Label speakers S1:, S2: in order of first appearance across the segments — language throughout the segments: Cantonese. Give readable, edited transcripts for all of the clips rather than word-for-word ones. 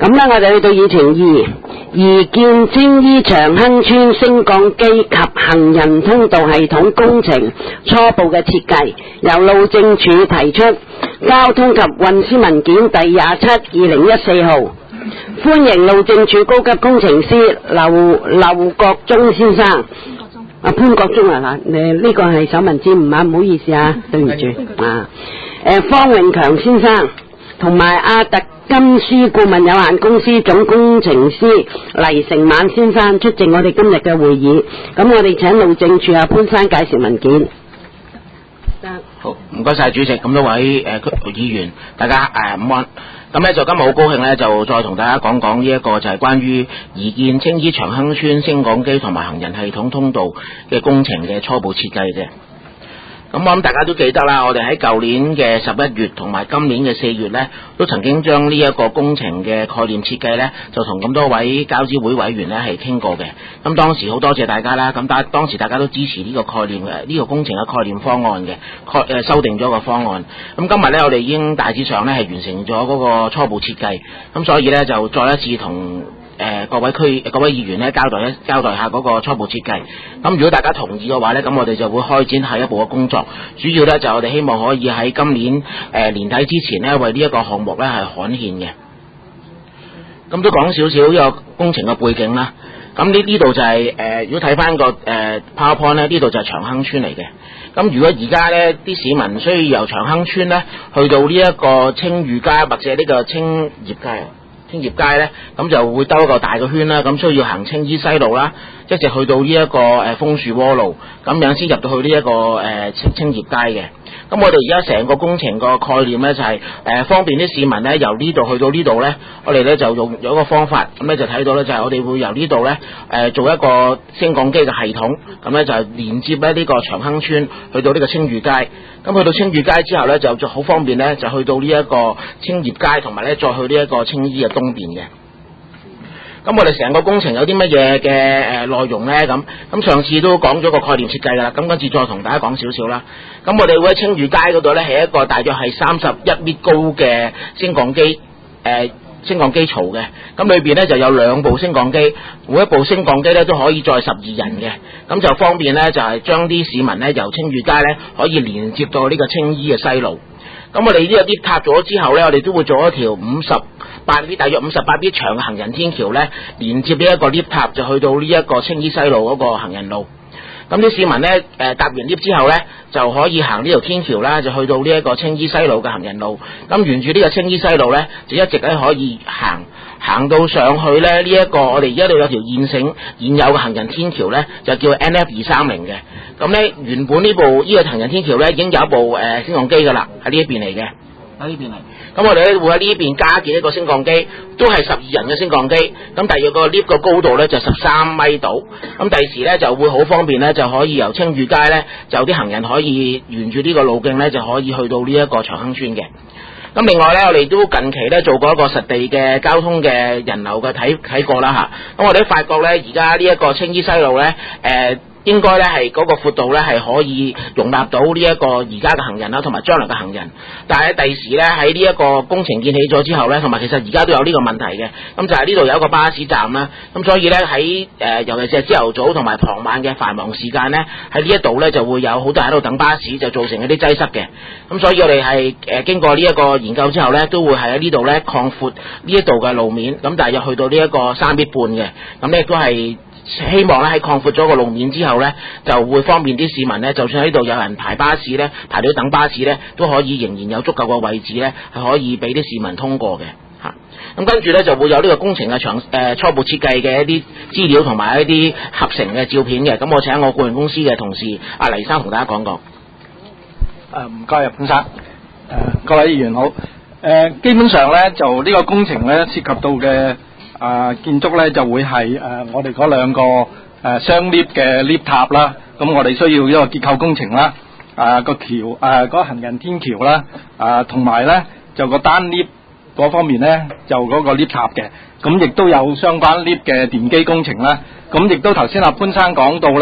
S1: 咁咧，我哋去到議程2，宜建青衣長亨村升降機及行人通道系統工程初步嘅設計，由路政署提出交通及運輸文件第27/2014號，歡迎路政署高級工程師劉國忠先生。潘國忠啊，呢個係手民之誤啊，唔好意思啊，對唔住啊。方永強先生同埋阿特金斯顧問有限公司總工程師黎成晚先生出席我哋今日嘅會議。咁我哋請路政署潘生介紹文件。
S2: 好，唔該晒主席，咁多位議員，大家午安。咁咧就今日好高興咧，就再同大家講講呢一個就係關於宜建青衣長亨村升降機同埋行人系統通道嘅工程嘅初步設計啫。咁我諗大家都記得啦，我哋喺舊年嘅11月同埋今年嘅4月呢，都曾經將呢一個工程嘅概念設計呢，就同咁多位交諮會委員呢係傾過嘅。咁當時好多謝大家啦，咁當時大家都支持呢個概念嘅呢個工程嘅概念方案嘅，修訂咗個方案。咁今日呢，我哋已經大致上呢係完成咗嗰個初步設計，咁所以呢，就再一次同各位議員咧交代下嗰個初步設計。咁如果大家同意嘅話咧，咁我哋就會開展下一步嘅工作。主要咧就我哋希望可以喺今年年底之前咧，為呢一個項目咧係刊憲嘅。咁都講少少呢個工程嘅背景啦。咁呢度就係如果睇翻個PowerPoint 咧，呢度就係長亨村嚟嘅。咁如果而家咧啲市民需要由長亨村咧去到呢一個青嶼街或者呢個青業街咧，咁就會兜一個大個圈啦，咁需要行青衣西路啦，一直去到呢一個楓樹窩路，咁樣先入到去呢一個青業街嘅。咁我哋而家成個工程個概念咧就係方便啲市民咧由呢度去到呢度咧，我哋咧就有一個方法，咁咧就睇到咧就係我哋會由呢度咧做一個升降機嘅系統，咁咧就係連接咧呢個長亨村去到呢個青嶼街。咁去到青嶼街之後咧就好方便咧，就去到呢一個青業街，同埋咧再去呢一個青衣嘅東邊嘅。咁我哋成個工程有啲乜嘢嘅內容咧？咁上次都講咗個概念設計㗎啦，咁今次再同大家講少少啦。咁我哋會喺青嶼街嗰度咧係一個大約係31米高嘅升降機槽嘅，咁裏邊咧就有2部升降機，每一部升降機咧都可以載12人嘅，咁就方便咧就係將啲市民咧由青嶼街咧可以連接到呢個青衣嘅西路。咁我哋呢個 lift 塔咗之後咧，我哋都會做一條大約58米長嘅行人天橋咧，連接呢一個 lift 塔就去到呢一個青衣西路嗰個行人路。咁啲市民咧搭完 lift 之後咧就可以行呢條天橋啦，就去到呢一個青衣西路嘅行人路。咁沿住呢個青衣西路咧，就一直咧可以行到上去咧呢一個我哋而家度有條現有嘅行人天橋咧，就叫 NF230嘅。咁咧原本呢個行人天橋咧已經有一部升降機㗎啦，喺呢一邊嚟嘅，喺呢邊嚟。咁我哋咧會喺呢邊加建一個升降機，都係12人嘅升降機。咁第二個 lift 個高度咧就13米度。咁第時咧就會好方便咧，就可以由青嶼街咧就有啲行人可以沿住呢個路徑咧就可以去到呢一個長亨村嘅。咁另外咧，我哋都近期咧做過一個實地嘅交通嘅人流嘅睇過啦嚇。咁我哋都發覺咧，而家呢一個青衣西路咧應該咧係嗰個闊度咧係可以容納到呢一個而家嘅行人啦，同埋將來嘅行人。但係第時咧喺呢一個工程建起咗之後咧，同埋其實而家都有呢個問題嘅。咁就係呢度有一個巴士站啦。咁所以咧喺尤其是係朝頭早同埋傍晚嘅繁忙時間咧，喺呢一度咧就會有好多人喺度等巴士，就造成一啲擠塞嘅。咁所以我哋係經過呢一個研究之後咧，都會係喺呢度咧擴闊呢一度嘅路面，咁大約去到呢一個3.5米嘅。咁咧亦都係希望咧喺擴闊咗個路面之後咧，就會方便啲市民咧，就算喺度有人排巴士咧，排隊等巴士咧，都可以仍然有足夠嘅位置咧，係可以俾啲市民通過嘅嚇。咁跟住咧就會有呢個工程嘅初步設計嘅一啲資料同埋一啲合成嘅照片嘅。咁我請我顧問公司嘅同事阿黎生同大家講講。
S3: 唔該啊，潘生。各位議員好。基本上咧就呢個工程咧涉及到嘅建築咧就會係我哋嗰2個雙 lift 嘅 lift 塔啦。咁我哋需要一個結構工程啦，個橋嗰個行人天橋啦，同埋咧就個單 lift 嗰方面咧就嗰個 lift 塔嘅。咁亦都有相關 lift 嘅電機工程啦。咁亦都頭先阿潘生講到咧，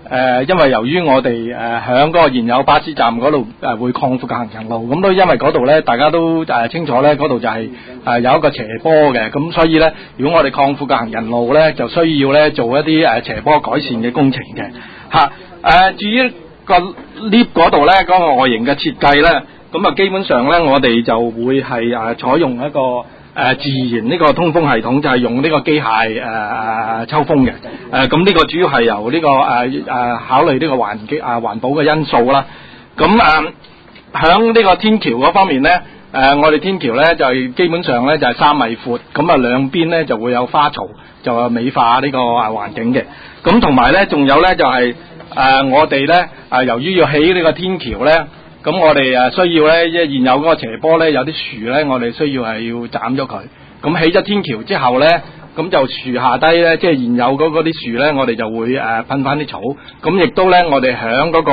S3: 因為由於我哋響嗰個現有巴士站嗰度會擴闊個行人路，咁都因為嗰度咧大家都清楚咧，嗰度就係有一個斜坡嘅，咁所以咧如果我哋擴闊個行人路咧，就需要咧做一啲斜坡改善嘅工程嘅嚇。至於個 lift 嗰度咧嗰個外形嘅設計咧，咁基本上咧我哋就會係採用一個自然呢個通風系統，就係用呢個機械抽風嘅。咁呢個主要係由呢個考慮呢個環保嘅因素啦。咁響呢個天橋嗰方面咧，我哋天橋咧就基本上咧就係3米闊，咁兩邊咧就會有花槽，就美化呢個環境嘅。咁同埋咧仲有咧就係我哋咧由於要起呢個天橋咧。咁我哋需要咧，即係現有嗰個斜坡咧，有啲樹咧，我哋需要係要斬咗佢。咁起咗天橋之後咧，咁就樹下低咧，即係現有嗰啲樹咧，我哋就會噴翻啲草。咁亦都咧，我哋響嗰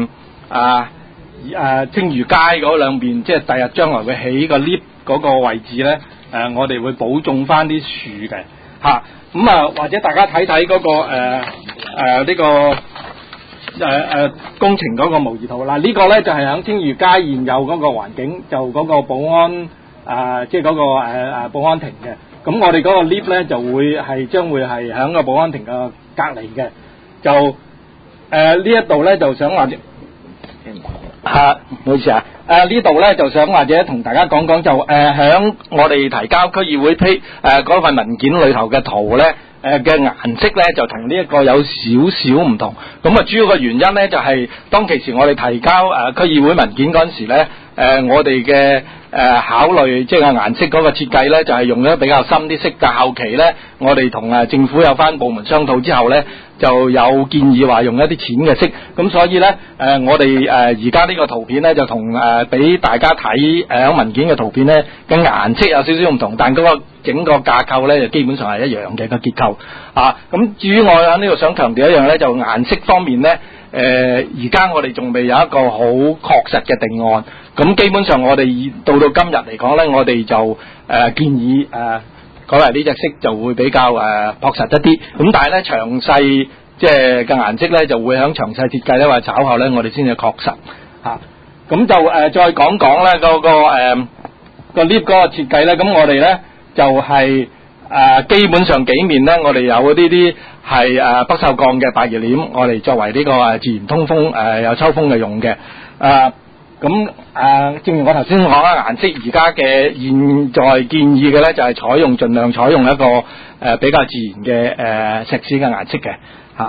S3: 個青嶼街嗰兩邊，即係第日將來會起個 lift 嗰個位置咧，我哋會補種翻啲樹嘅嚇。咁或者大家睇睇嗰個呢個。工程嗰個模擬圖嗱，呢個咧就係響青嶼街現有嗰個環境，就嗰個保安即係嗰個保安亭嘅。咁我哋嗰個 lift 咧就會係將會係響個保安亭嘅隔離嘅。就呢一度咧就想話唔好意思呢度咧就想或者同大家講講，就響我哋提交區議會嗰份文件裏頭嘅圖咧。嘅顏色咧就同呢一個有少少唔同，咁主要嘅原因咧就係當其時我哋提交區議會文件嗰陣時咧，我哋嘅考慮即係顏色嗰個設計咧就係用咗比較深啲色，但後期咧我哋同政府有翻部門商討之後咧，就有建議話用一啲淺嘅色，咁所以咧我哋而家呢個圖片咧就同俾大家睇響文件嘅圖片咧嘅顏色有少少唔同，但嗰個整個架構咧就基本上係一樣嘅個結構咁至於我喺呢度想強調一樣咧，就顏色方面咧而家我哋仲未有一個好確實嘅定案，咁基本上我哋到今日嚟講咧，我哋就建議改為呢隻色就會比較樸實一啲，咁但係咧詳細即係嘅顏色咧就會喺詳細設計咧或者稍後咧我哋先至確實咁就再講講咧嗰個lift 嗰個設計咧，咁我哋咧就係基本上幾面咧，我哋有啲係不鏽鋼嘅百葉簾，我哋作為呢個自然通風有抽風嘅用嘅。咁正如我頭先講啦，顏色而家嘅現在建議嘅咧就係盡量採用一個比較自然嘅石屎嘅顏色嘅嚇。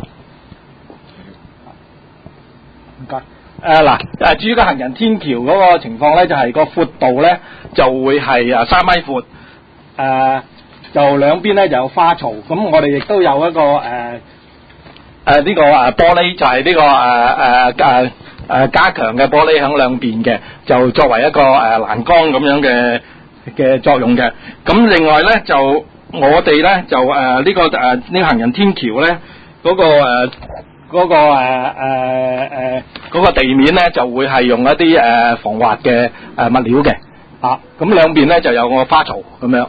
S3: 唔該。至於個行人天橋嗰個情況咧，就係個闊度咧就會係3米闊。就兩邊咧就有花槽，咁我哋亦都有一個呢個玻璃，就係呢個加強嘅玻璃喺兩邊嘅，就作為一個欄杆咁樣嘅作用嘅。咁另外咧就我哋咧就呢個行人天橋咧嗰個地面咧就會係用一啲防滑嘅物料嘅咁兩邊咧就有個花槽咁樣。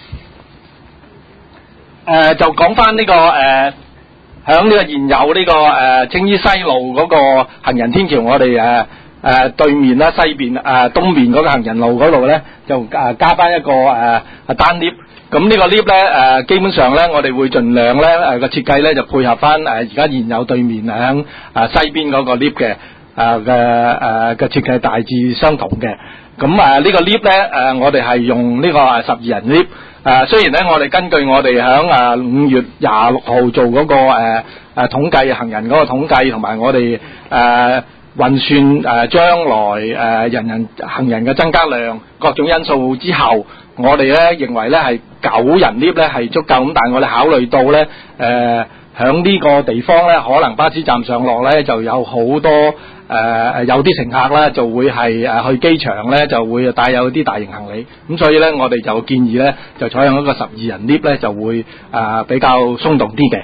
S3: 就講翻呢個響呢個現有呢個青衣西路嗰個行人天橋，我哋對面啦西邊東面嗰個行人路嗰度咧，就加翻一個單 lift。咁呢個 lift 咧基本上咧，我哋會盡量咧個設計咧就配合翻而家現有對面響西邊嗰個 lift 嘅嘅設計大致相同嘅。咁呢個 lift 咧我哋係用呢個12人 lift。雖然咧，我哋根據我哋響5月26號做嗰個統計行人嗰個統計，同埋我哋運算將來行人嘅增加量各種因素之後，我哋咧認為咧係9人 lift 咧係足夠，咁但係我哋考慮到咧響呢個地方咧，可能巴士站上落咧就有好多有啲乘客咧就會係去機場咧就會帶有啲大型行李，咁所以咧我哋就建議咧就採用一個12人 lift 咧就會比較鬆動啲嘅。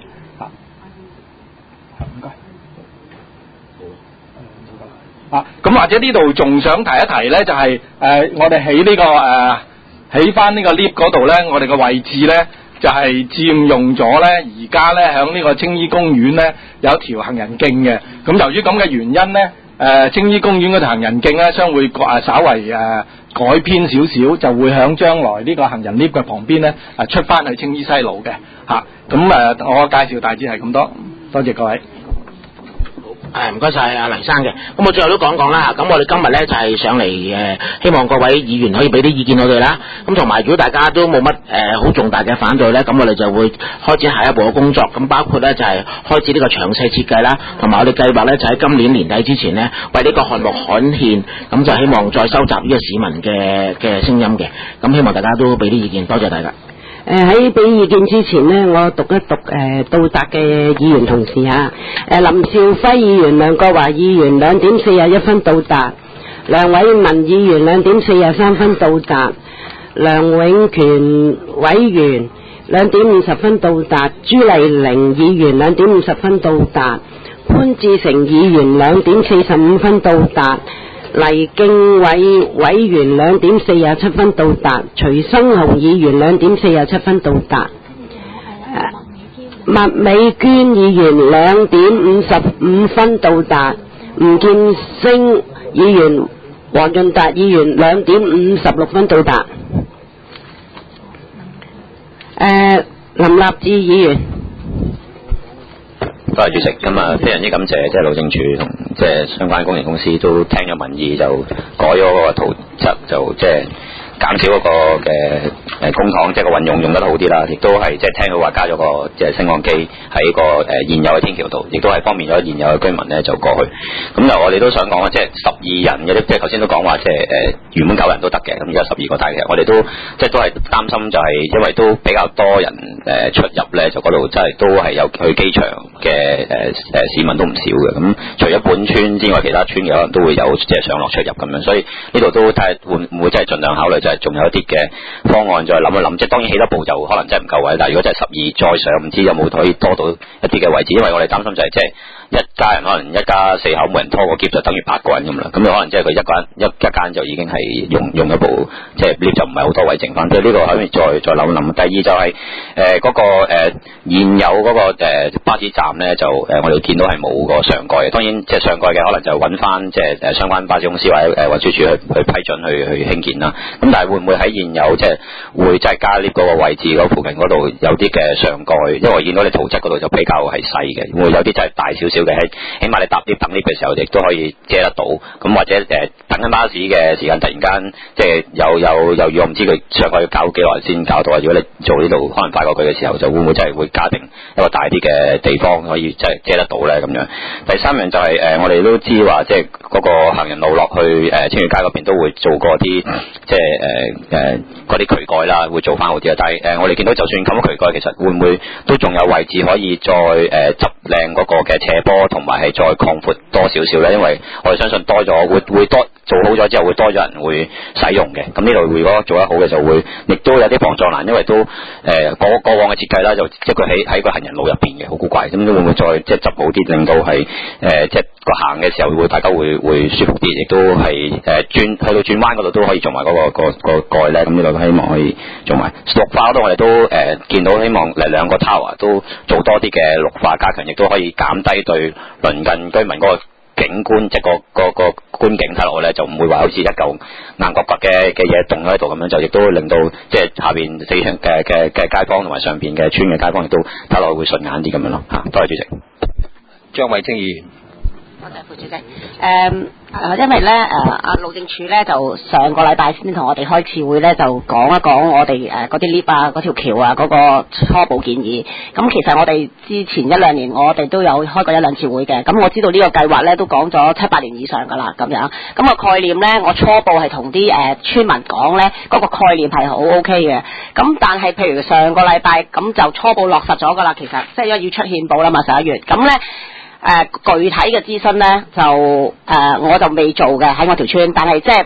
S3: 唔該。咁或者呢度仲想提一提咧，就係我哋喺呢個起翻呢個 lift 嗰度咧，我哋個位置咧就係佔用咗咧，而家咧響呢個青衣公園咧有條行人徑嘅。咁由於咁嘅原因咧，青衣公園嗰條行人徑咧將會稍為改編少少，就會響將來呢個行人 lift 嘅旁邊咧出翻去青衣西路嘅嚇。咁我介紹大致係咁多，多謝各位。
S2: 唔該晒阿黎生嘅，咁我最後都講講啦。咁我哋今日咧就係上嚟希望各位議員可以俾啲意見我哋啦。咁同埋如果大家都冇乜好重大嘅反對咧，咁我哋就會開展下一步嘅工作。咁包括咧就係開始呢個詳細設計啦，同埋我哋計劃咧就喺今年年底之前呢，為呢個項目刊憲，咁就希望再收集呢個市民嘅聲音嘅。咁希望大家都俾啲意見，多謝大家。
S1: 喺俾意見之前呢，我讀一讀到達嘅議員同事嚇。林兆輝議員、梁國華議員2點41分到達，梁偉文議員2點43分到達，梁永權委員2點50分到達，朱麗玲議員2點50分到達，潘志成議員2點45分到達，黎敬偉委員2點47分到達，徐生雄議員2點47分到達，麥美娟議員2點55分到達，吳建升議員、黃潤達議員2點56分到達，林立志議員。
S4: 多謝主席，咁非常之感謝即係路政署同即係相關公營公司都聽咗民意，就改咗嗰個圖則，就即係減少嗰個嘅公帑，即係個運用得好啲啦，亦都係即係聽到話加咗個即係升降機喺個現有嘅天橋度，亦都係方便咗現有嘅居民咧就過去。咁就我哋都想講即係12人嘅，即係頭先都講話即係原本9人都得嘅，咁而家12個，但係其實我哋都即係都係擔心就係因為都比較多人出入咧，就嗰度真係都係有去機場嘅市民都唔少嘅。咁除咗本村之外，其他村嘅可能都會有即係上落出入咁樣，所以呢度都睇下會唔會真係盡量考慮就係仲有一啲嘅方案再諗一諗。即係當然起多步就可能真係唔夠位，但係如果真係12再上，唔知有冇可以多到一啲嘅位置，因為我哋擔心就係即係一家人可能一家4口，每人拖個篋就等於8個人咁啦。咁可能即係佢一間就已經係用一部即係 lift 就唔係好多位剩翻。即係呢個可以再諗諗。第二就係嗰個現有嗰個巴士站咧，就我哋見到係冇個上蓋嘅。當然即係上蓋嘅可能就揾翻即係相關巴士公司或者運輸署去批准去興建啦。咁但係會唔會喺現有即係會即係加 lift 嗰個位置嗰附近嗰度有啲嘅上蓋？因為我見到你圖則嗰度就比較係細嘅，會有啲就係大少少嘅，起碼你搭 lift 等 lift 嘅時候亦都可以遮得到。咁或者等緊巴士嘅時間突然間即係有雨，我唔知佢上蓋要搞幾耐先搞到啊！如果你做呢度可能快過佢嘅時候，就會唔會真係會加定一個大啲嘅地方可以即係遮得到咧咁樣？第三樣就係我哋都知話即係嗰個行人路落去青嶼街嗰邊都會做過啲即係嗰啲渠蓋啦，會做翻好啲啊！但係我哋見到就算冚咗渠蓋，其實會唔會都仲有位置可以再執靚嗰個嘅斜坡，同埋係再擴闊多少少咧？因為我哋相信多咗會多做好咗之後會多咗人會使用嘅。咁呢度如果做得好嘅就會亦都有啲防撞欄，因為都過往嘅設計啦，就即係佢喺個行人路入邊嘅，好古怪。咁會唔會再即係執好啲，令到係即係個行嘅時候會大家會舒服啲，亦都係去到轉彎嗰度都可以做埋嗰個蓋咧。咁呢度希望可以做埋綠化嗰度，我哋都見到希望2個 tower 都做多啲嘅綠化加強，亦都可以減低對鄰近居民嗰個景觀，即係個觀景睇落去咧，就唔會話好似一嚿硬角角嘅嘢棟喺度咁樣，就亦都令到即係下邊4村嘅街坊同埋上邊嘅村嘅街坊亦都睇落去會順眼啲咁樣咯嚇。多謝主席。
S5: 張偉清議員。
S6: 多謝副主席。因為咧阿路政署咧就上個禮拜先同我哋開次會咧，就講一講我哋嗰啲 lift 啊、嗰條橋啊嗰個初步建議。咁其實我哋之前1-2年我哋都有開過1-2次會嘅。咁我知道呢個計劃咧都講咗7-8年以上噶啦咁樣。咁個概念咧，我初步係同啲村民講咧，嗰個概念係好 OK 嘅。咁但係譬如上個禮拜咁就初步落實咗噶啦，其實即係要出憲報啦嘛11月。咁咧具體嘅諮詢咧就我就未做嘅喺我條村，但係即係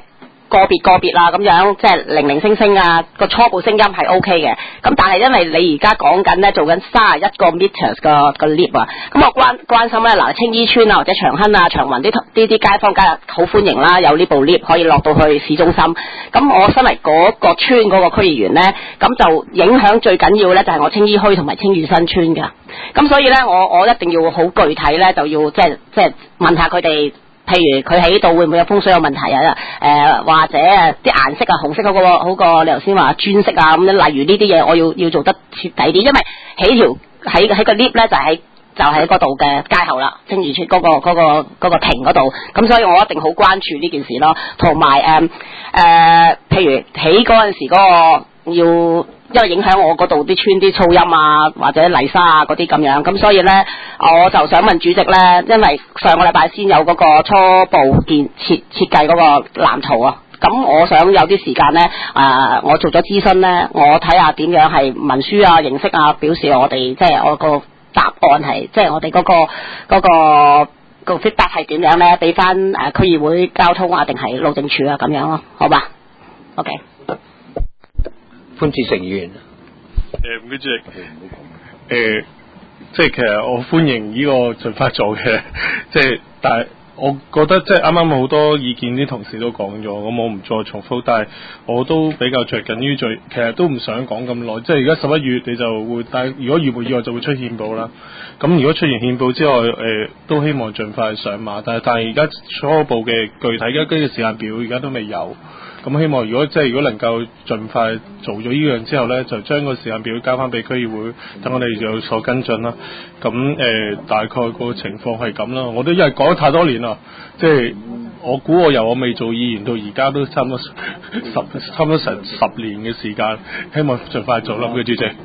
S6: 個別啦咁樣，即係零零星星啊，個初步聲音係 O K 嘅。咁但係因為你而家講緊咧做緊31個 meters 個 lift 啊，咁我關心咧嗱，青衣村啊或者長亨啊、長雲啲街坊梗係好歡迎啦，有呢部 lift 可以落到去市中心。咁我身為嗰個村嗰個區議員咧，咁就影響最緊要咧就係我青衣墟同埋青嶼新村㗎。咁所以咧我一定要好具體咧，就要即係問下佢哋。譬如佢喺度會唔會有風水有問題啊？或者啲顏色啊，紅色好過你頭先話磚色啊咁樣。例如呢啲嘢，我要做得徹底啲，因為喺個 lift 咧就喺嗰度嘅街後啦，青嶼村嗰個亭嗰度。咁所以我一定好關注呢件事咯。同埋譬如起嗰陣時嗰個因為影響我嗰度啲村啲噪音啊，或者泥沙啊嗰啲咁樣，咁所以咧我就想問主席咧，因為上個禮拜先有嗰個初步設計嗰個藍圖啊，咁我想有啲時間咧，我做咗諮詢咧，我睇下點樣係文書啊、形式啊，表示我哋即係我個答案係，即係我哋嗰個 feedback 係點樣咧，俾翻區議會交通啊，定係路政署啊咁樣咯，好吧 ？OK。
S5: 潘志成議員，
S7: 唔該主席，即係其實我歡迎呢個盡快做嘅，即係但係我覺得即係啱啱好多意見啲同事都講咗，咁我唔再重複，但係我都比較着緊於其實都唔想講咁耐，即係而家11月你就會，但係如果如無意外就會出憲報啦。咁如果出現憲報之外，都希望盡快上馬，但係而家初步嘅具體嘅時間表而家都未有。咁希望如果能夠盡快做咗呢樣之後咧，就將個時間表交翻俾區議會，等我哋有所跟進啦。咁大概個情況係咁啦。我都因為講咗太多年啦，即係我估由我未做議員到而家都差唔多成10年嘅時間，希望盡快做啦，主席。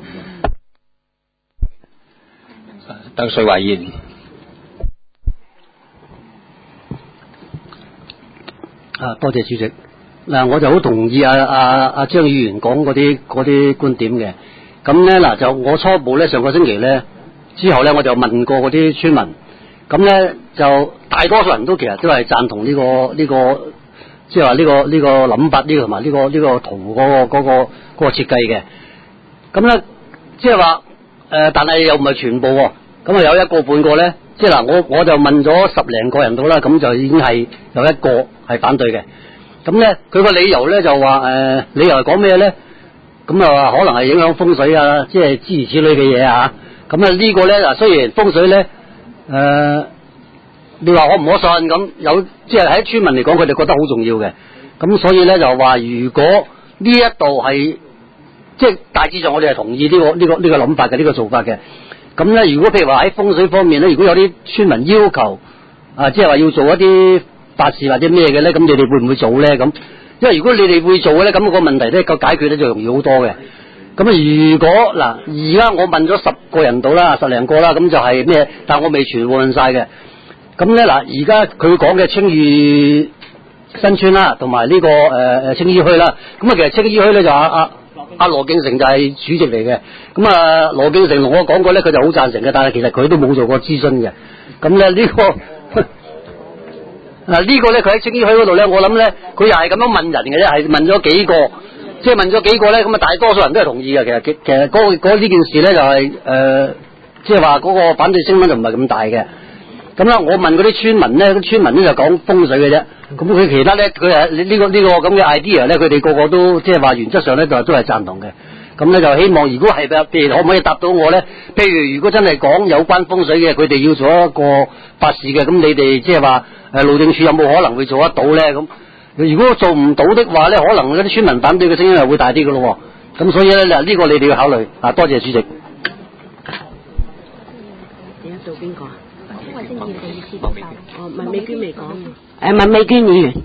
S5: 鄧瑞華議員。
S8: 多謝主席。嗱，我就好同意張議員講嗰啲觀點嘅。咁咧嗱，就我初步咧上個星期咧之後咧，我就問過嗰啲村民，咁咧就大多數人都其實都係贊同呢個即係話呢個諗法，呢個同埋呢個圖嗰個設計嘅。咁咧即係話但係又唔係全部喎。咁啊有一個半個咧，即係嗱我就問咗10零個人到啦，咁就已經係有一個係反對嘅。咁咧，佢個理由咧就話理由係講咩咧？咁啊，可能係影響風水啊，即係諸如此類嘅嘢啊。咁啊，呢個咧嗱，雖然風水咧你話可唔可信咁？有即係喺村民嚟講，佢哋覺得好重要嘅。咁所以咧就話，如果呢一度係即係大致上，我哋係同意呢個諗法嘅，呢個做法嘅。咁咧，如果譬如話喺風水方面咧，如果有啲村民要求即係話要做一啲法事或者咩嘅咧，咁你哋會唔會做咧？咁，因為如果你哋會做咧，咁個問題咧個解決咧就容易好多嘅。咁如果嗱，而家我問咗10個人到啦，10零個啦，咁就係咩？但我未全部問晒嘅。咁咧嗱，而家佢講嘅青嶼新村啦，同埋呢個青衣墟啦，咁啊其實青衣墟咧就阿羅敬成就係主席嚟嘅。咁啊羅敬成同我講過咧，佢就好贊成嘅，但係其實佢都冇做過諮詢嘅。咁咧呢個。呢個咧，佢喺青衣墟嗰度咧，我諗咧，佢又係咁樣問人嘅啫，係問咗幾個，即係問咗幾個咧，咁啊大多數人都係同意嘅。其實嗰呢件事咧就係即係話嗰個反對聲音就唔係咁大嘅。咁啦，我問嗰啲村民咧，村民咧就講風水嘅啫。咁佢其他咧，佢係呢個咁嘅 idea 咧，佢哋個個都即係話原則上咧就都係贊同嘅。咁咧就希望如果係譬如可唔可以答到我咧？譬如如果真係講有關風水嘅，佢哋要做一個法事嘅，咁你哋即係話路政署有冇可能會做得到咧？咁如果做唔到的話咧，可能嗰啲村民反對嘅聲音係會大啲嘅咯。咁所以咧呢個你哋要考慮。多謝主席。
S1: 而家做邊個啊？因為星期四先報。文美娟未講。文美娟議員。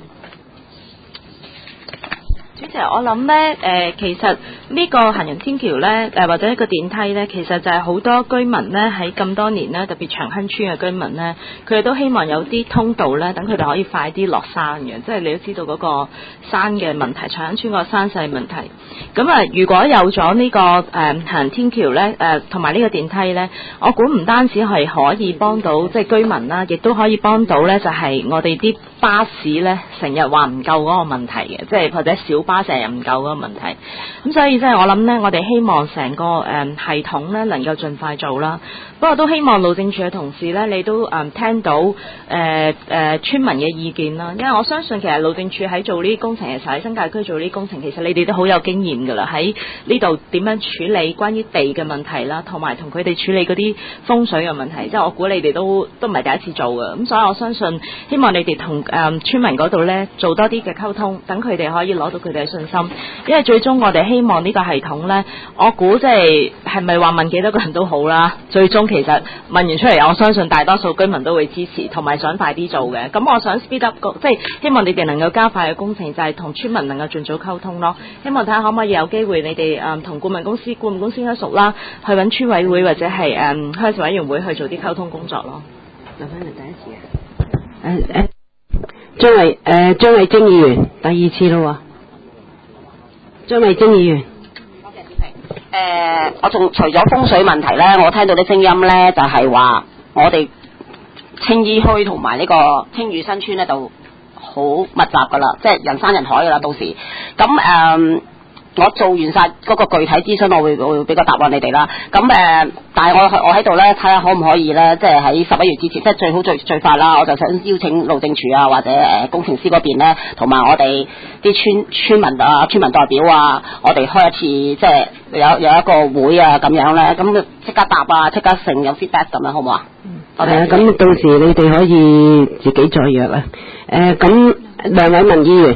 S9: 主席，我諗咧，其實呢個行人天橋咧，或者一個電梯咧，其實就係好多居民咧喺咁多年咧，特別長亨村嘅居民咧，佢哋都希望有啲通道咧，等佢哋可以快啲落山嘅。即係你都知道嗰個山嘅問題，長亨村個山勢問題。咁啊，如果有咗呢個行人天橋咧，同埋呢個電梯咧，我估唔單止係可以幫到即係居民啦，亦都可以幫到咧，就係我哋啲巴士咧成日話唔夠嗰個問題嘅，即係或者小巴成日唔夠嗰個問題。咁所以即係我諗咧，我哋希望成個系統咧能夠盡快做啦。不過都希望路政署嘅同事咧，你都聽到村民嘅意見啦。因為我相信其實路政署喺做呢啲工程嘅時候，喺新界區做呢啲工程，其實你哋都好有經驗㗎啦。喺呢度點樣處理關於地嘅問題啦，同埋同佢哋處理嗰啲風水嘅問題，即係我估你哋都唔係第一次做嘅。咁所以我相信，希望你哋同村民嗰度咧做多啲嘅溝通，等佢哋可以攞到佢哋嘅信心。因為最終我哋希望呢個系統咧，我估即係咪話問幾多個人都好啦，最終其實問完出嚟，我相信大多數居民都會支持，同埋想快啲做嘅。咁我想 speed up 即係希望你哋能夠加快嘅工程，就係同村民能夠盡早溝通咯。希望睇下可唔可以有機會你哋同顧問公司應該熟啦，去揾村委會或者係鄉事委員會去做啲溝通工作咯。
S1: 留翻嚟第一次啊！張慧晶議員第二次咯喎，張慧晶議員。
S6: 我仲除咗風水問題咧，我聽到啲聲音咧就係話我哋青衣墟同埋呢個青嶼新村咧就好密集噶啦，即係人山人海噶啦，到時咁我做完晒嗰個具體諮詢，我會俾個答案你哋啦。咁但係我喺度咧睇下可唔可以咧，即係喺11月之前，即係最好最快啦。我就想邀請路政署啊，或者工程師嗰邊咧，同埋我哋啲村民代表啊，我哋開一次即係有一個會啊咁樣咧，咁即刻答啊，即刻成有 feedback 咁樣，好唔好啊？
S1: 咁到時你哋可以自己再約啦。咁梁偉文議員。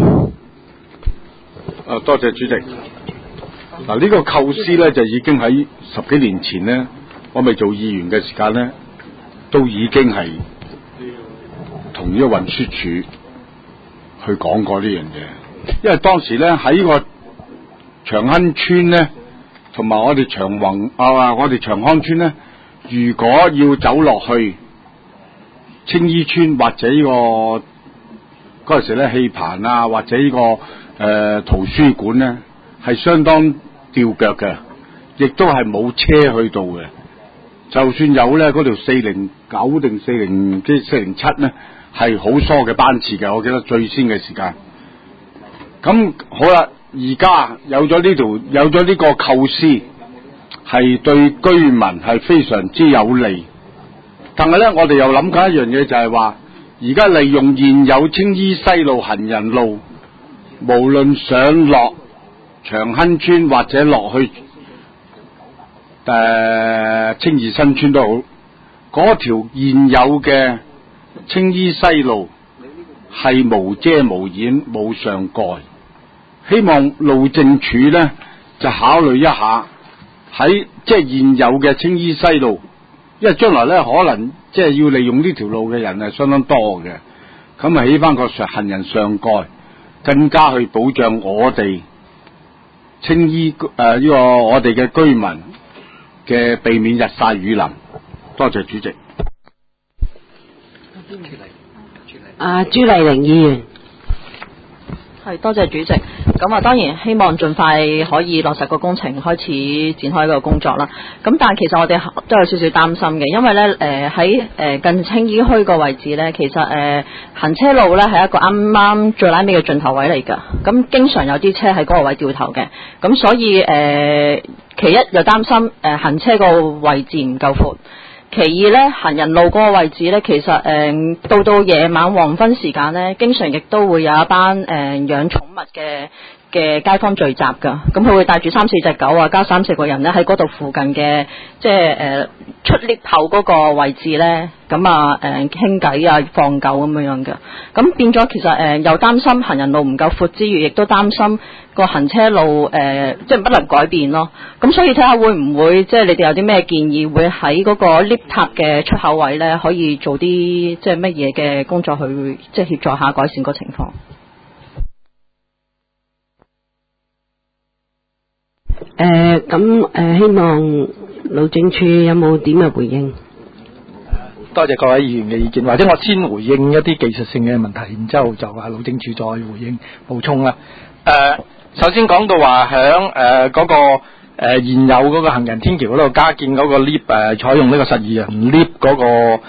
S10: 多謝主席。嗱，呢個構思咧就已經喺10幾年前咧，我未做議員嘅時間咧，都已經係同呢個運輸署去講過呢樣嘢。因為當時咧喺呢個長亨村咧，同埋我哋我哋長康村咧，如果要走落去青衣村或者呢個嗰陣時咧戲棚啊，或者呢個圖書館咧，係相當吊腳嘅，亦都係冇車去到嘅。就算有咧，嗰條409定407咧，係好疏嘅班次嘅。我記得最先嘅時間。咁好啦，而家有咗呢個構思，係對居民係非常之有利。但係咧，我哋又諗緊一樣嘢，就係話，而家利用現有青衣西路行人路，無論上落長亨村或者落去青嶼新村都好，嗰條現有嘅青衣西路係無遮無掩冇上蓋，希望路政署呢就考慮一下喺即係現有嘅青衣西路，因為將來呢可能即係要利用呢條路嘅人係相當多嘅，咁啊起翻個行人上蓋，更加去保障我哋青衣呢個我哋嘅居民嘅避免日曬雨淋。多謝主席。
S1: 朱麗玲議員。
S11: 係，多謝主席。咁當然希望盡快可以落實個工程，開始展開個工作啦。咁但係其實我哋都有少少擔心嘅，因為咧喺近青衣墟個位置咧，其實行車路咧係一個啱啱最拉尾嘅盡頭位嚟㗎。咁經常有啲車喺嗰個位掉頭嘅，咁所以其一又擔心行車個位置唔夠闊。其二咧，行人路嗰個位置咧，其實到夜晚黃昏時間咧，經常亦都會有一班養寵物嘅街坊聚集㗎。咁佢會帶住3-4隻狗啊，加3-4個人咧喺嗰度附近嘅即係出 lift 口嗰個位置咧，咁傾偈啊，放狗咁樣嘅。咁變咗其實又擔心行人路唔夠闊之餘，亦都擔心個行車路即係不能改變咯。咁所以睇下會唔會即係你哋有啲咩建議，會喺嗰個 lift 塔嘅出口位咧，可以做啲即係乜嘢嘅工作去即係協助下改善個情況。
S1: 希望路政署有冇點嘅回應？
S3: 多謝各位議員嘅意見，或者我先回應一啲技術性嘅問題，然之後就話路政署再回應補充啦。首先講到話響嗰個現有嗰個行人天橋嗰度加建嗰個 lift 採用呢個實二人 lift 嗰個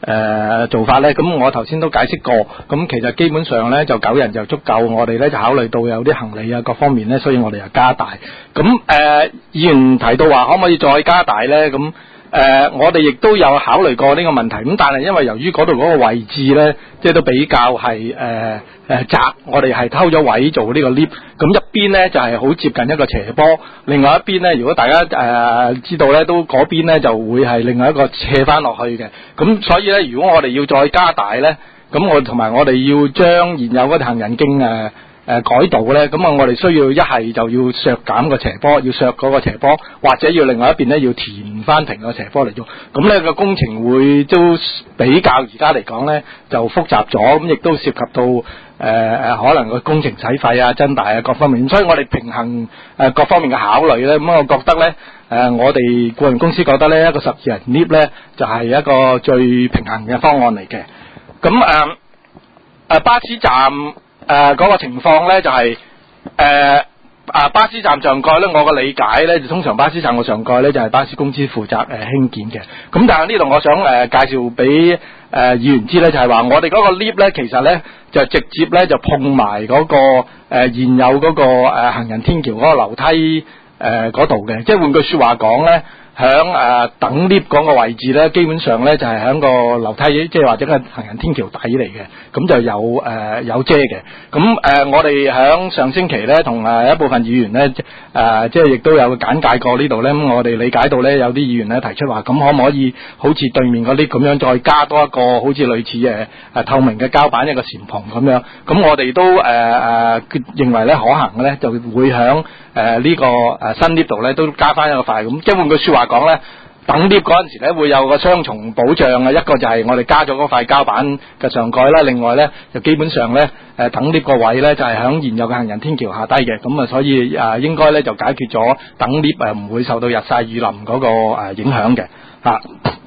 S3: 做法咧，咁我頭先都解釋過，咁其實基本上咧就9人就足夠，我哋咧就考慮到有啲行李啊各方面咧，所以我哋又加大。咁議員提到話可唔可以再加大咧？咁我哋亦都有考慮過呢個問題，咁但係因為由於嗰度嗰個位置咧，即係都比較係窄，我哋係偷咗位做呢個 lift， 咁一邊咧就係好接近一個斜坡，另外一邊咧，如果大家知道咧，都嗰邊咧就會係另外一個斜翻落去嘅，咁所以咧，如果我哋要再加大咧，咁同埋我哋要將現有嗰條行人徑改道咧，咁我哋需要一係就要削減個斜坡，要削嗰個斜坡，或者要另外一邊咧要填翻平個斜坡嚟做。咁咧個工程會都比較而家嚟講咧就複雜咗，咁亦都涉及到可能個工程使費啊、增大啊各方面。所以我哋平衡各方面嘅考慮咧，咁我覺得咧我哋顧問公司覺得咧一個12人 lift 咧就係一個最平衡嘅方案嚟嘅。咁巴士站嗰個情況咧就係巴士站上蓋咧，我個理解咧就通常巴士站個上蓋咧就係巴士公司負責興建嘅。咁但係呢度我想介紹俾議員知咧，就係話我哋嗰個 lift 咧其實咧就直接咧就碰埋嗰個現有嗰個行人天橋嗰個樓梯嗰度嘅。即係換句說話講咧，響等 lift 嗰個位置咧，基本上咧就係響個樓梯，即係或者個行人天橋底嚟嘅，咁就有遮嘅。咁我哋響上星期咧，同一部分議員咧，即係亦都有簡介過呢度咧。咁我哋理解到咧，有啲議員咧提出話，咁可唔可以好似對面嗰 lift 咁樣，再加多一個好似類似透明嘅膠板一個簷篷咁樣？咁我哋都認為咧可行嘅咧，就會響呢個新 lift 度咧都加翻一個塊咁。即係換句說話講咧，等 lift 嗰陣時咧會有個雙重保障啊，一個就係我哋加咗嗰塊膠板嘅上蓋啦，另外咧就基本上咧等 lift 個位咧就係響現有嘅行人天橋下低嘅，咁所以應該咧就解決咗等 lift 唔會受到日曬雨淋嗰個影響嘅嚇。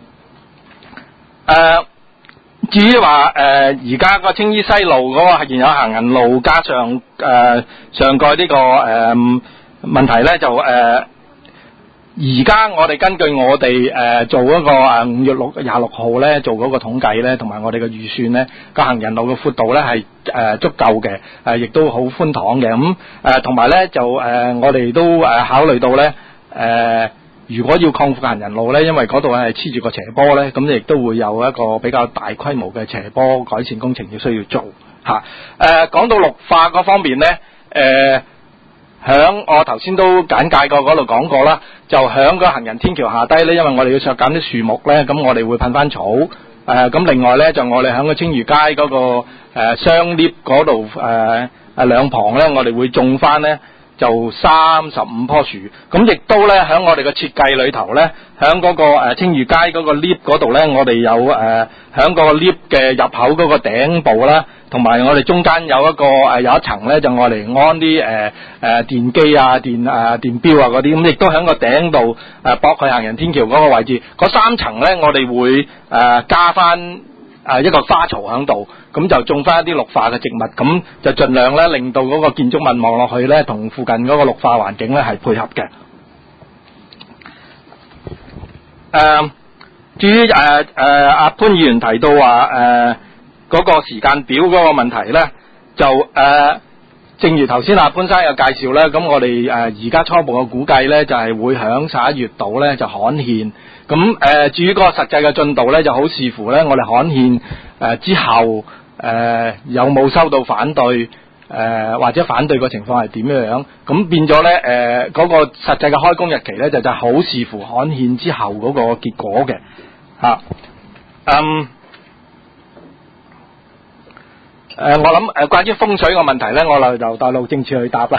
S3: 至於話而家個青衣西路嗰個現有行人路加上上蓋呢個問題咧就而家我哋根據我哋做嗰個5月26號咧做嗰個統計咧，同埋我哋嘅預算咧，個行人路嘅闊度咧係足夠嘅，亦都好寬敞嘅。咁同埋咧就我哋都考慮到咧如果要擴闊行人路咧，因為嗰度係黐住個斜坡咧，咁亦都會有一個比較大規模嘅斜坡改善工程要需要做嚇。講到綠化嗰方面咧，響我頭先都簡介過嗰度講過啦，就響個行人天橋下低咧，因為我哋要削減啲樹木咧，咁我哋會噴翻草。咁另外咧就我哋響個青嶼街嗰個雙 lift 嗰度兩旁咧，我哋會種翻咧就35棵樹。咁亦都咧響我哋嘅設計裏頭咧，響嗰個青嶼街嗰個 lift 嗰度咧，我哋有響個 lift 嘅入口嗰個頂部啦，同埋我哋中間有一層咧，就我嚟安啲電機啊、電錶啊嗰啲，咁亦都喺個頂度駁佢行人天橋嗰個位置。嗰3層咧，我哋會加翻一個花槽喺度，咁就種翻一啲綠化嘅植物，咁就盡量咧令到嗰個建築物望落去咧，同附近嗰個綠化環境咧係配合嘅。至於阿潘議員提到話嗰個時間表嗰個問題咧，就正如頭先阿潘生有介紹咧，咁我哋而家初步嘅估計咧，就係會響11月度咧就刊憲。咁至於嗰個實際嘅進度咧，就好視乎咧我哋刊憲之後有冇收到反對或者反對嘅情況係點樣。咁變咗咧嗰個實際嘅開工日期咧，就好視乎刊憲之後嗰個結果嘅嚇。我諗關於風水個問題咧，我由大路政署去答啦。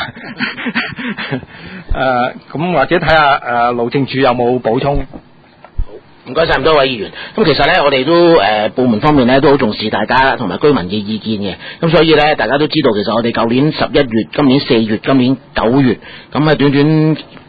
S3: 咁或者睇下路政署有冇補充。
S2: 唔該晒咁多位議員。咁其實咧，我哋都部門方面咧都好重視大家同埋居民嘅意見嘅。咁所以咧，大家都知道其實我哋舊年11月、今年4月、今年9月，咁短短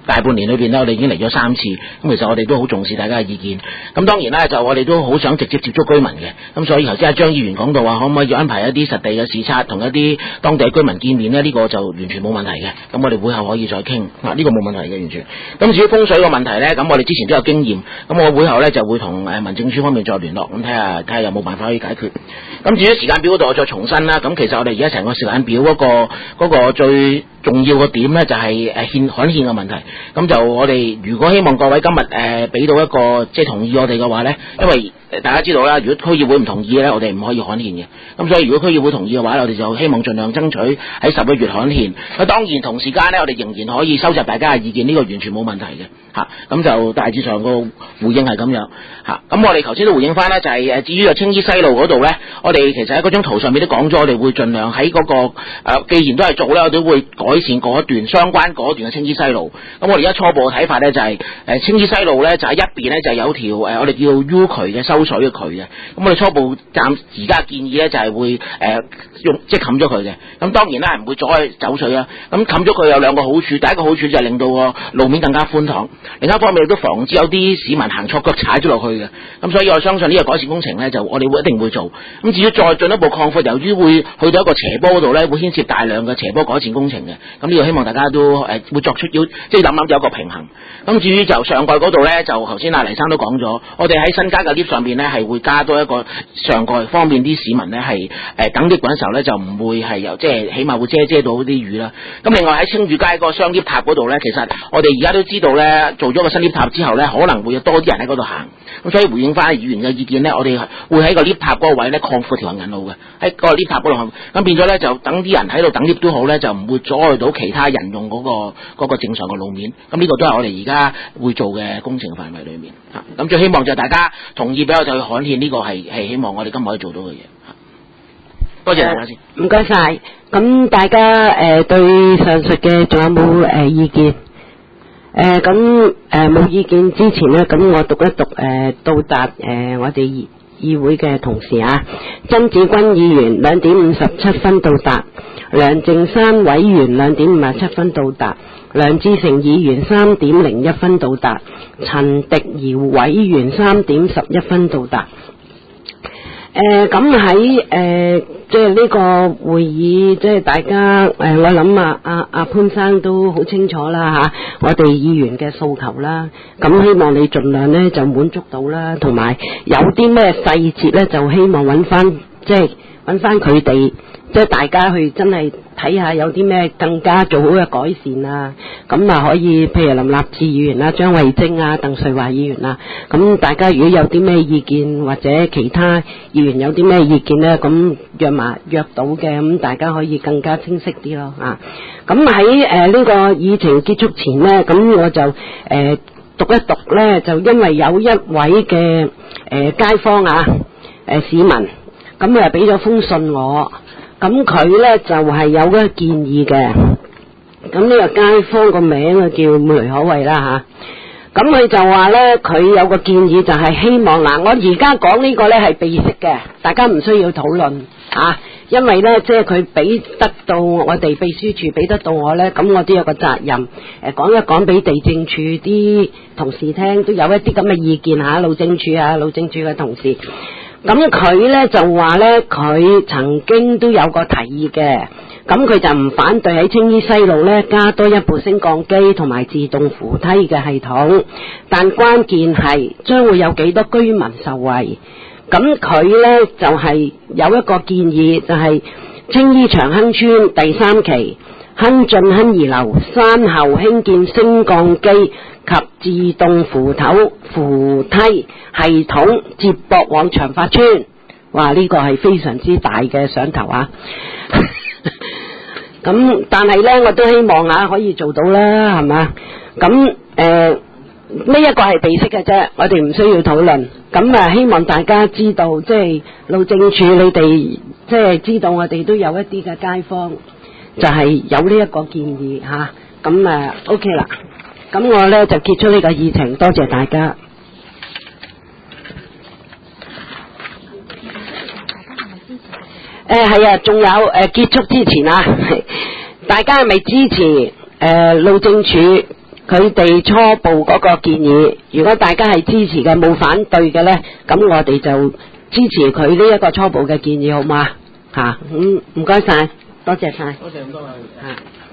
S2: 大半年裏邊咧，我哋已經嚟咗3次，咁其實我哋都好重視大家嘅意見。咁當然啦，就我哋都好想直接接觸居民嘅，咁所以頭先阿張議員講到話，可唔可以安排一啲實地嘅視察，同一啲當地嘅居民見面呢？呢個就完全冇問題嘅。咁我哋會後可以再傾，呢個冇問題嘅完全。咁至於風水個問題呢，咁我哋之前都有經驗，咁我會後呢就會同民政處方面再聯絡，咁睇下有冇辦法可以解決。咁至於時間表嗰度，我再重申啦。咁其實我哋而家成個時間表嗰個最重要嘅點呢，就係刊憲嘅問題。咁就我哋如果希望各位今日俾到一個即係同意我哋嘅話呢，因為大家知道啦，如果區議會唔同意呢，我哋唔可以刊憲嘅。咁所以如果區議會同意嘅話，我哋就希望盡量爭取喺11月刊憲。當然同時間呢，我哋仍然可以收集大家嘅意見，呢個完全冇問題嘅嚇。咁就大致上個回應係咁樣嚇。咁我哋頭先都回應翻呢，就係至於青衣西路嗰度呢，我哋其實喺嗰張圖上面都講咗，我哋會盡量喺嗰個既然都係做呢，我哋都會改善嗰一段相關嗰段嘅青衣西路。咁我哋而家初步嘅睇法呢，就係青衣西路呢，就喺一邊呢，就有條我哋叫 U 渠嘅收水嘅渠嘅。咁我哋初步而家建議呢，就係會用即係冚咗佢嘅。咁當然啦，唔會阻礙走水啦。咁冚咗佢有兩個好處，第一個好處就係令到個路面更加寬敞，另一方面亦都防止有啲市民行錯腳踩咗落去嘅。咁所以我相信呢個改善工程呢，就我哋會一定會做。咁至於再進一步擴闊，由於會去到一個斜坡嗰度呢，會牽涉大量嘅斜坡改善工程嘅。咁呢個希望大家都會作出即係諗有一個平衡。咁至於就上蓋嗰度呢，就頭先阿黎生都講咗，我哋喺新加嘅 lift 上邊呢，係會加多一個上蓋，方便啲市民呢係等 lift 嗰陣時候呢，就唔會係由即係起碼會遮到啲雨啦。咁另外喺青嶼街嗰個雙 lift 塔嗰度呢，其實我哋而家都知道呢，做咗個新 lift 塔之後呢，可能會有多啲人喺嗰度行。咁所以回應翻議員嘅意見呢，我哋會喺個 lift 塔嗰個位呢擴闊條行人路嘅，喺個 lift 塔嗰度，咁變咗呢，就等啲人喺度等 lift 都好呢，就唔會阻礙到其他人用嗰個正常嘅路面。咁呢個都係我哋而家會做嘅工程範圍裏面。咁最希望就係大家同意俾我就去刊憲，呢個係希望我哋今日可以做到嘅嘢。多謝大家先。
S1: 唔該晒。咁大家對上述嘅仲有冇意見？咁冇意見之前呢，咁我讀一讀到達我哋議會嘅同事啊，曾子君議員2點57分到達，梁靜山委員2點57分到達，梁志成議員3點01分到達，陳迪堯委員3點11分到達。咁喺即係呢個會議，即係大家我諗阿潘生都好清楚啦吓，我哋議員嘅訴求啦，咁希望你盡量呢就滿足到啦，同埋有啲咩細節呢，就希望揾翻佢哋，即係大家去真係睇下有啲咩更加做好嘅改善啊，咁啊可以譬如林立志議員啊、張慧晶啊、鄧瑞華議員啊，咁大家如果有啲咩意見或者其他議員有啲咩意見呢，咁約到嘅，咁大家可以更加清晰啲咯啊。咁喺呢個議程結束前呢，咁我就讀一讀呢，就因為有一位嘅街坊啊市民，咁啊俾咗封信我。咁佢呢就係有個建議嘅，咁呢個街坊個名啊叫雷可慧啦吓，咁佢就話呢，佢有個建議就係希望我而家講呢個呢係秘式嘅，大家唔需要討論啊，因為呢，即係佢俾得到我哋秘書處俾得到我呢，咁我都有個責任講一講俾地政處啲同事聽，都有一啲咁嘅意見吓，路政處嘅同事。咁佢呢就話呢，佢曾經都有個提議嘅，咁佢就唔反對喺青衣西路呢加多一部升降機同埋自動扶梯嘅系統，但關鍵係將會有幾多居民受惠。咁佢呢就係有一個建議，就係青衣長亨村第3期亨進亨怡樓山後興建升降機及自動扶梯系統接駁往長發村。哇！呢個係非常之大嘅想頭啊！咁但係呢，我都希望可以做到啦，係嘛？咁呢一個係備識嘅啫，我哋唔需要討論。咁希望大家知道，即係路政處你哋即係知道，我哋都有一啲嘅街坊就係有呢一個建議吓。咁OK 啦。咁我呢就結束呢個議程，多謝大家。係啊，仲有結束之前啊，大家係咪支持路政署佢哋初步嗰個建議，如果大家係支持嘅，冇反對嘅呢，咁我哋就支持佢呢一個初步嘅建議，好嗎？嚇，唔該晒，多謝晒。
S2: 多謝咁多位。